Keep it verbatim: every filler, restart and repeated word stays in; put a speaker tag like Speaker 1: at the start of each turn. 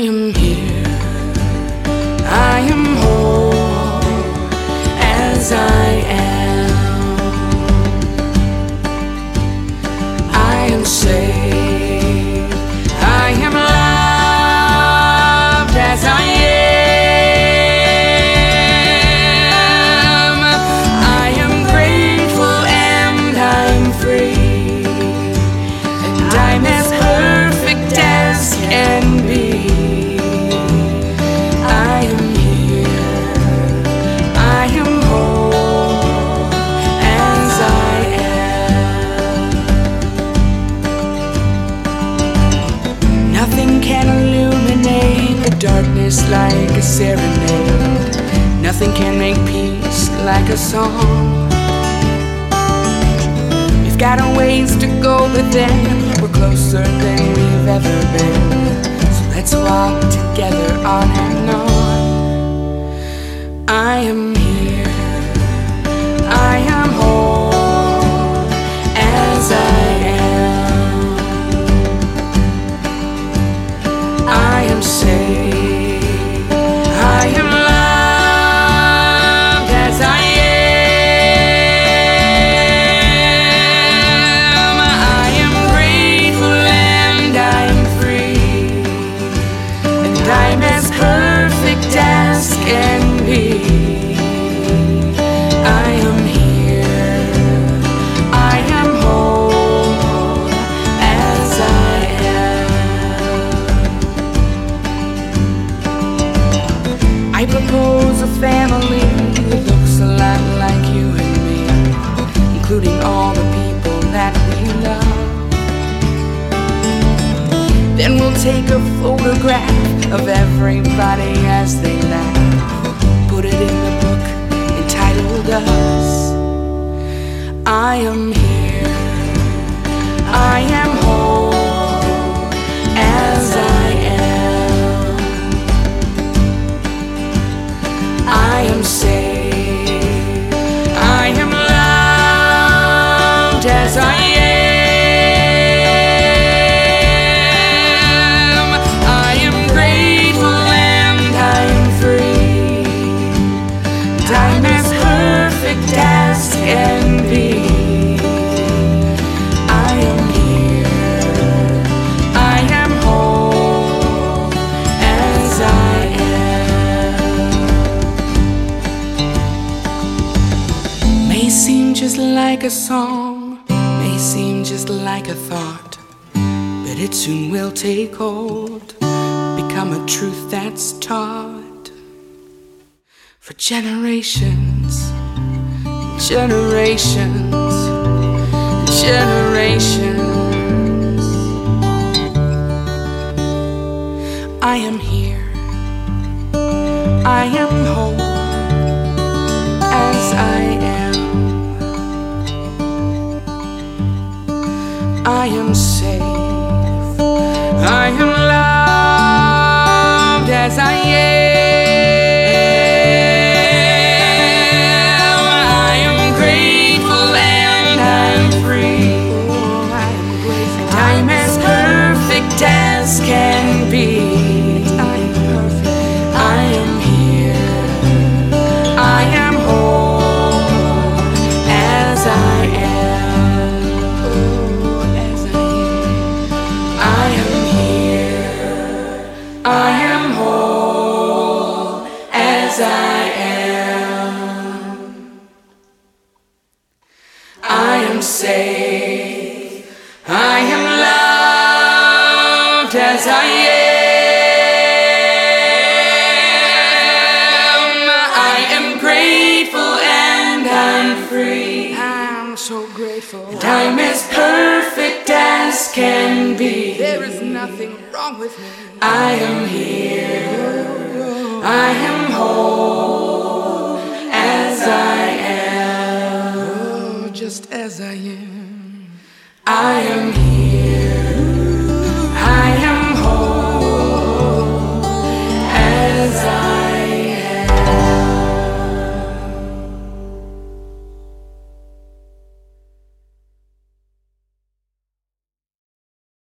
Speaker 1: am here, I am whole as I am. I am saved, I am loved as I am. I am grateful and I'm free, and I'm as perfect as can be. I am here, I am whole as I am. Nothing can illuminate the darkness like a serenade. Nothing can make peace like a song. We've got a ways to go, but then we're closer than we've ever been. So let's walk together on and on. I am here, I am whole as I am. I am saved, I am loved as I am. I am grateful and I'm free, and I'm as perfect as can be. I am here, I am whole as I am. I propose a family that looks a lot like you and me, including all the people that we love. Then we'll take a photograph of everybody as they laugh, put it in the book entitled Us. I am here, I am whole as I am. I am saved, I am loved as I am. I am grateful and I'm free, and I'm as perfect as can be. I am here, I am whole as I am. May seem just like a song, may seem just like a thought, but it soon will take hold, become a truth that's taught for generations, generations, generations. I am here, I am whole as I am. I am safe, I am loved as I am. I am grateful and I'm free, I'm as perfect as can be. I am here, I am whole as I am. I am here, I am whole as I am. I am safe, I am loved as I am. I am grateful and I'm free, I'm so grateful, and I'm as perfect as can be. There is nothing wrong with me. I am here, I am whole as I am. Oh, just as I am. I am